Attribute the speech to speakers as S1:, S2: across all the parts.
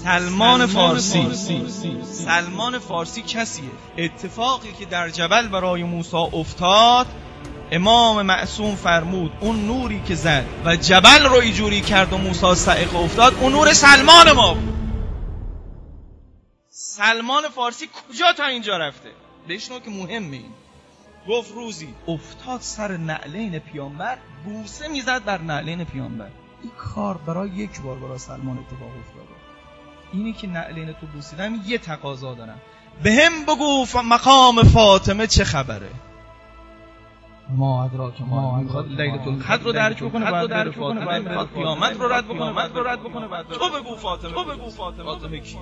S1: سلمان فارسی کسیه اتفاقی که در جبل برای موسی افتاد، امام معصوم فرمود اون نوری که زد و جبل رو اینجوری کرد و موسی صاعقه افتاد، اون نور سلمان ما بود. سلمان فارسی کجا تا اینجا رفته؟ بشنو که مهمه. این گفت روزی افتاد سر نعلین پیامبر، بوسه میزد بر نعلین پیامبر. این کار برای یک بار برای سلمان اتفاق افتاده. اینی که نعلین تو بوسیدم یه تقاضا دارم، به هم بگو مقام فاطمه چه خبره. ما ادراک ما میخواد لیلة القدر رو درک بکنه، بعد فاطمه میخواد قیامت رو رد بکنه، بعد تو بگو فاطمه کی؟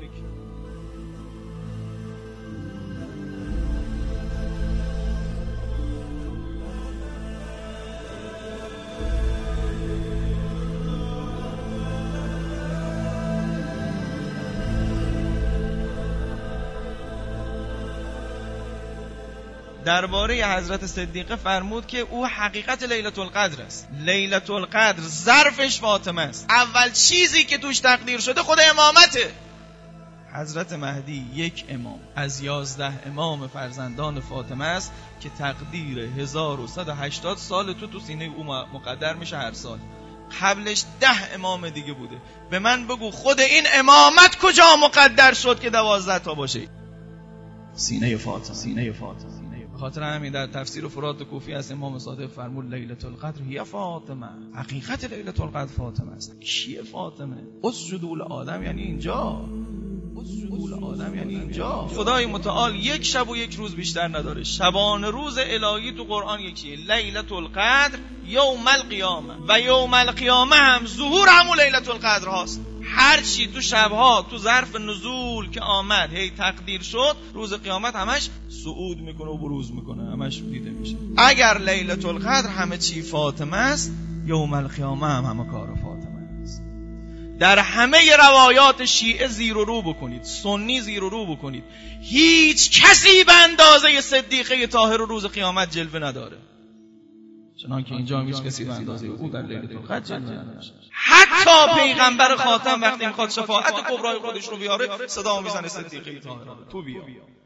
S1: درباره حضرت صدیقه فرمود که او حقیقت لیلة القدر است. لیلة القدر ظرفش فاطمه است. اول چیزی که توش تقدیر شده خود امامته. حضرت مهدی یک امام از 11 امام فرزندان فاطمه است که تقدیر 1180 سال تو سینه او مقدر میشه هر سال. قبلش 10 امام دیگه بوده. به من بگو خود این امامت کجا مقدر شد که 12 تا باشه؟ سینه فاطمه. خاطر همین در تفسیر فرات کوفی از امام صادق فرمود لیلة القدر هی فاطمه. حقیقت لیلة القدر فاطمه است. کیه فاطمه؟ اسجدوا لآدم یعنی اینجا. خدای متعال یک شب و یک روز بیشتر نداره. شبانه روز الهی تو قرآن یکیه، لیلة القدر یوم القیامه، و یوم القیامه هم ظهور همون لیلة القدر هاست. هر چی تو شبها تو ظرف نزول که آمد هی تقدیر شد، روز قیامت همش صعود میکنه و بروز میکنه، همش دیده میشه. اگر لیلة القدر همه چی فاطمه است، یوم القیامه هم همه کار فاطمه است. در همه روایات شیعه زیر و رو بکنید، سنی زیر و رو بکنید، هیچ کسی به اندازه صدیقه طاهر روز قیامت جلوه نداره. چنانکه اینجا هم هیچ کسی به اندازه او در لیلة القدر جلوه نداره. حتی پیغمبر خاتم وقتی میخواد شفاعت کبرای خودش رو بیاره، صدا میزنه صدیقه طاهره تو بیا.